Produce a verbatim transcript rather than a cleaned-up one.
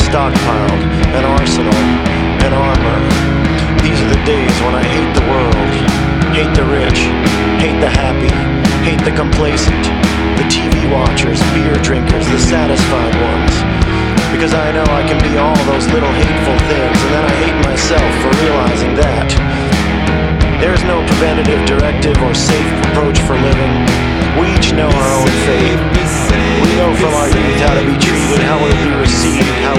stockpiled, an arsenal, an armor. These are the days when I hate the world, hate the rich, hate the happy, hate the complacent, the T V watchers, beer drinkers, the satisfied ones. Because I know I can be all those little hateful things, and then I hate myself for realizing that. There's no preventative directive or safe approach for living. We each know our own fate. We know from our youth how to be treated, how we'll be received, how